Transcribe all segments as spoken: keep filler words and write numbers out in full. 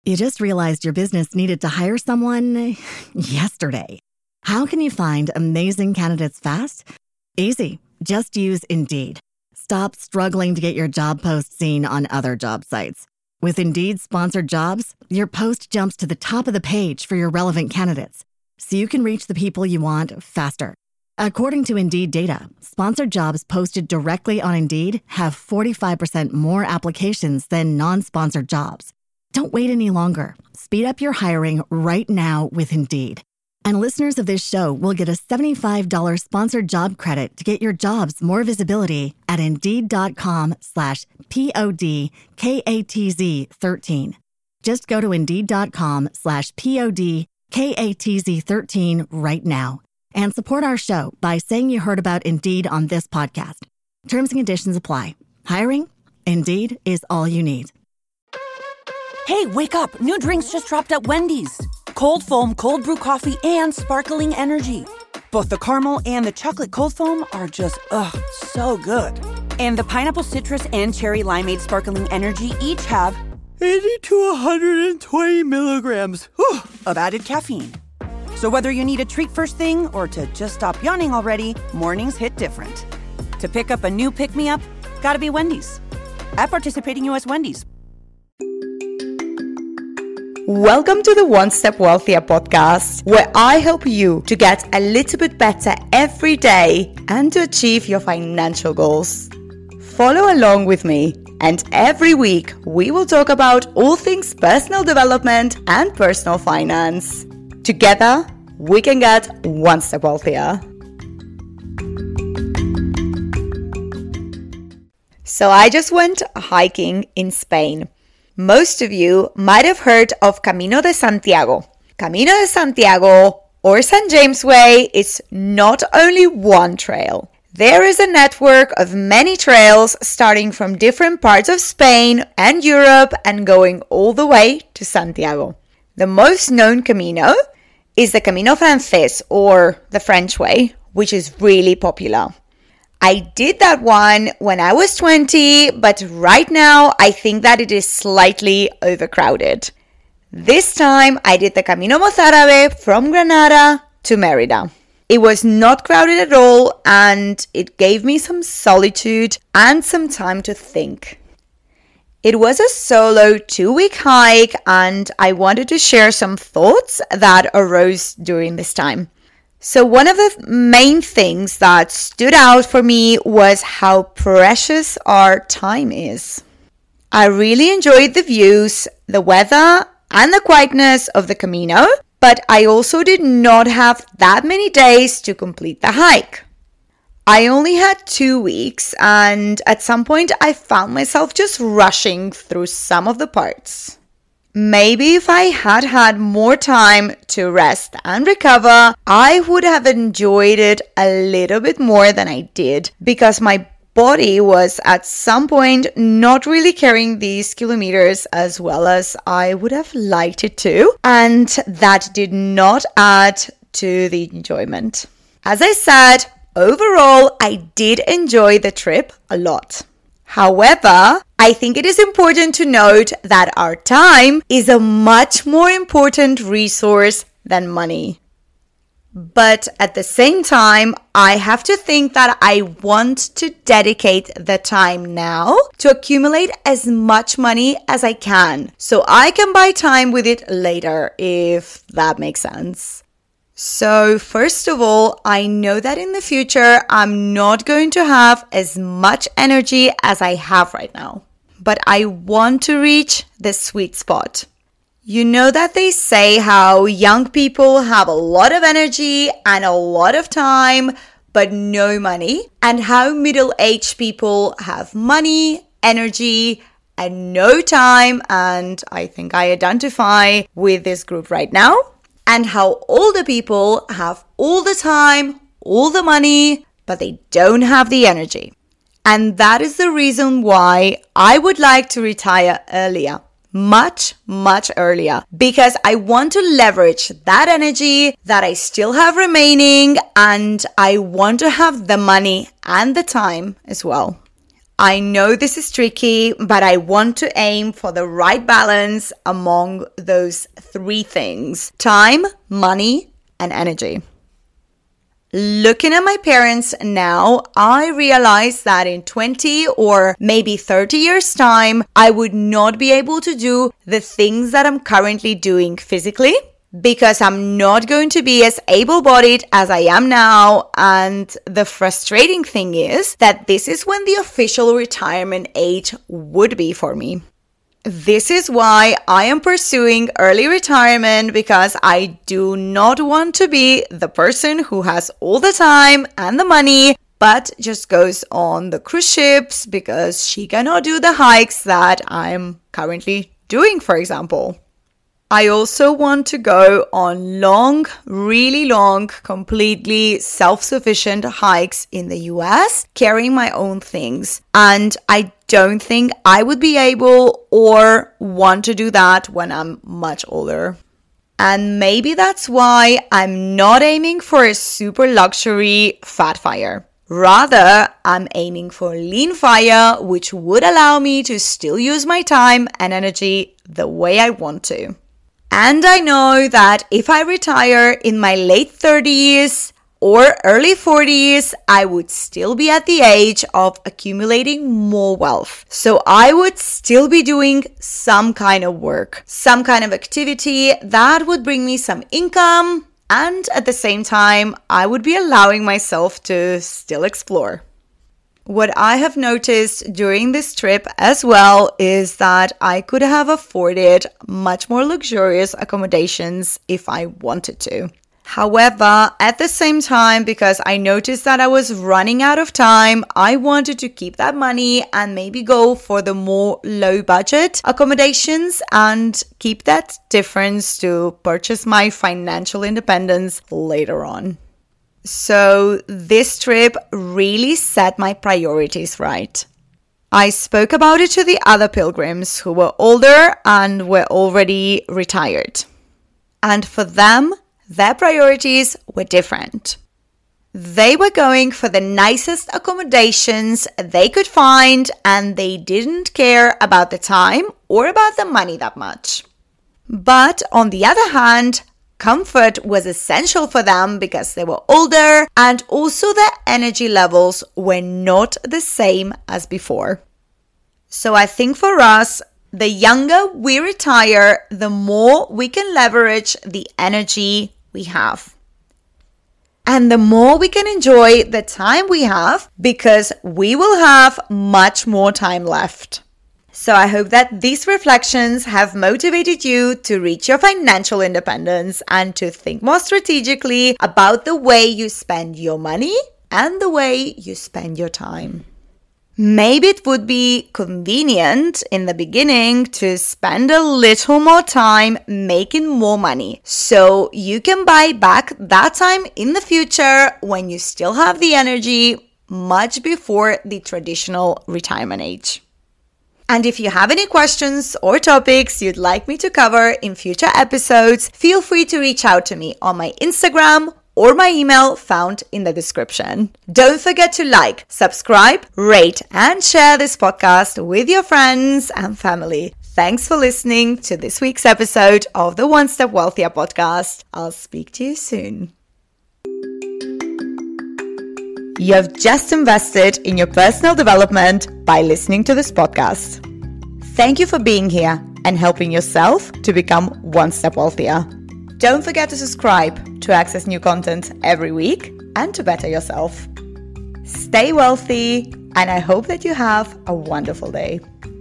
You just realized your business needed to hire someone yesterday. How can you find amazing candidates fast? Easy. Just use Indeed. Stop struggling to get your job post seen on other job sites. With Indeed sponsored jobs, your post jumps to the top of the page for your relevant candidates, so you can reach the people you want faster. According to Indeed data, sponsored jobs posted directly on Indeed have forty-five percent more applications than non-sponsored jobs. Don't wait any longer. Speed up your hiring right now with Indeed. And listeners of this show will get a seventy-five dollars sponsored job credit to get your jobs more visibility at Indeed.com slash P-O-D-K-A-T-Z 13. Just go to Indeed.com slash P-O-D-K-A-T-Z 13 right now and support our show by saying you heard about Indeed on this podcast. Terms and conditions apply. Hiring? Indeed is all you need. Hey, wake up. New drinks just dropped at Wendy's. Cold foam, cold brew coffee, and sparkling energy. Both the caramel and the chocolate cold foam are just, ugh, so good. And the pineapple citrus and cherry limeade sparkling energy each have eighty to one hundred twenty milligrams whew, of added caffeine. So whether you need a treat first thing or to just stop yawning already, mornings hit different. To pick up a new pick-me-up, gotta be Wendy's. At participating U S Wendy's. Welcome to the One Step Wealthier podcast, where I help you to get a little bit better every day and to achieve your financial goals. Follow along with me, and every week we will talk about all things personal development and personal finance. Together, we can get one step wealthier. So I just went hiking in Spain. Most of you might have heard of Camino de Santiago. Camino de Santiago, or Saint James Way, is not only one trail. There is a network of many trails starting from different parts of Spain and Europe and going all the way to Santiago. The most known Camino is the Camino Francés, or the French Way, which is really popular. I did that one when I was twenty, but right now I think that it is slightly overcrowded. This time I did the Camino Mozárabe from Granada to Mérida. It was not crowded at all, and it gave me some solitude and some time to think. It was a solo two-week hike, and I wanted to share some thoughts that arose during this time. So one of the main things that stood out for me was how precious our time is. I really enjoyed the views, the weather, and the quietness of the Camino, but I also did not have that many days to complete the hike. I only had two weeks, and at some point I found myself just rushing through some of the parts. Maybe if I had had more time to rest and recover, I would have enjoyed it a little bit more than I did, because my body was at some point not really carrying these kilometers as well as I would have liked it to, and that did not add to the enjoyment. As I said, overall, I did enjoy the trip a lot. However, I think it is important to note that our time is a much more important resource than money. But at the same time, I have to think that I want to dedicate the time now to accumulate as much money as I can, so I can buy time with it later, if that makes sense. So first of all, I know that in the future, I'm not going to have as much energy as I have right now, but I want to reach the sweet spot. You know that they say how young people have a lot of energy and a lot of time, but no money, and how middle-aged people have money, energy, and no time, and I think I identify with this group right now. And how older people have all the time, all the money, but they don't have the energy. And that is the reason why I would like to retire earlier, much, much earlier, because I want to leverage that energy that I still have remaining, and I want to have the money and the time as well. I know this is tricky, but I want to aim for the right balance among those three things: time, money, and energy. Looking at my parents now, I realize that in twenty or maybe thirty years' time, I would not be able to do the things that I'm currently doing physically, because I'm not going to be as able-bodied as I am now. And the frustrating thing is that this is when the official retirement age would be for me. This is why I am pursuing early retirement, because I do not want to be the person who has all the time and the money, but just goes on the cruise ships because she cannot do the hikes that I'm currently doing, for example. I also want to go on long, really long, completely self-sufficient hikes in the U S, carrying my own things. And I don't think I would be able or want to do that when I'm much older. And maybe that's why I'm not aiming for a super luxury fat fire. Rather, I'm aiming for lean fire, which would allow me to still use my time and energy the way I want to. And I know that if I retire in my late thirties or early forties, I would still be at the age of accumulating more wealth. So I would still be doing some kind of work, some kind of activity that would bring me some income. And at the same time, I would be allowing myself to still explore. What I have noticed during this trip as well is that I could have afforded much more luxurious accommodations if I wanted to. However, at the same time, because I noticed that I was running out of time, I wanted to keep that money and maybe go for the more low budget accommodations and keep that difference to purchase my financial independence later on. So this trip really set my priorities right. I spoke about it to the other pilgrims who were older and were already retired. And for them, their priorities were different. They were going for the nicest accommodations they could find, and they didn't care about the time or about the money that much. But on the other hand, comfort was essential for them because they were older, and also their energy levels were not the same as before. So I think for us, the younger we retire, the more we can leverage the energy we have. And the more we can enjoy the time we have, because we will have much more time left. So I hope that these reflections have motivated you to reach your financial independence and to think more strategically about the way you spend your money and the way you spend your time. Maybe it would be convenient in the beginning to spend a little more time making more money, so you can buy back that time in the future when you still have the energy, much before the traditional retirement age. And if you have any questions or topics you'd like me to cover in future episodes, feel free to reach out to me on my Instagram or my email found in the description. Don't forget to like, subscribe, rate, and share this podcast with your friends and family. Thanks for listening to this week's episode of the One Step Wealthier podcast. I'll speak to you soon. You have just invested in your personal development by listening to this podcast. Thank you for being here and helping yourself to become one step wealthier. Don't forget to subscribe to access new content every week and to better yourself. Stay wealthy, and I hope that you have a wonderful day.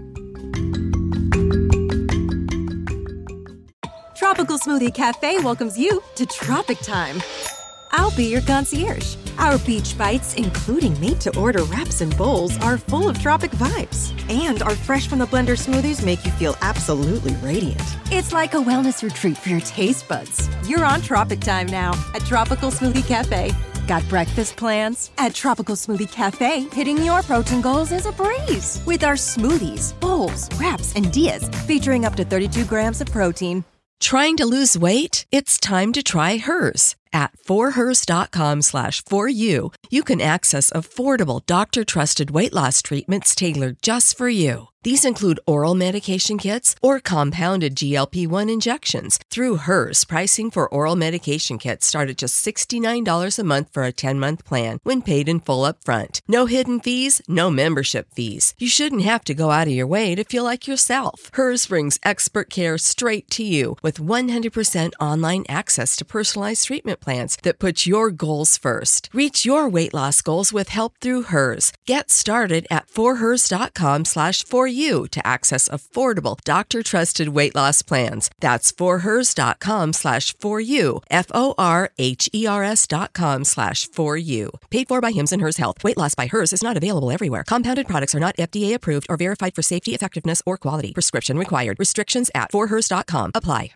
Tropical Smoothie Cafe welcomes you to Tropic Time. I'll be your concierge. Our beach bites, including made-to-order wraps and bowls, are full of tropic vibes. And our fresh-from-the-blender smoothies make you feel absolutely radiant. It's like a wellness retreat for your taste buds. You're on Tropic Time now at Tropical Smoothie Cafe. Got breakfast plans? At Tropical Smoothie Cafe, hitting your protein goals is a breeze. With our smoothies, bowls, wraps, and dias featuring up to thirty-two grams of protein. Trying to lose weight? It's time to try Hers. At forhers.com slash for you, you can access affordable doctor-trusted weight loss treatments tailored just for you. These include oral medication kits or compounded G L P one injections. Through Hers, pricing for oral medication kits start at just sixty-nine dollars a month for a ten-month plan when paid in full upfront. No hidden fees, no membership fees. You shouldn't have to go out of your way to feel like yourself. Hers brings expert care straight to you with one hundred percent online access to personalized treatment plans that put your goals first. Reach your weight loss goals with help through Hers. Get started at forhers.com slash for you to access affordable doctor-trusted weight loss plans. That's forhers.com slash for you, F-O-R-H-E-R-S dot com slash for you. Paid for by Hims and Hers Health. Weight loss by Hers is not available everywhere. Compounded products are not F D A approved or verified for safety, effectiveness, or quality. Prescription required. Restrictions at for hers dot com apply.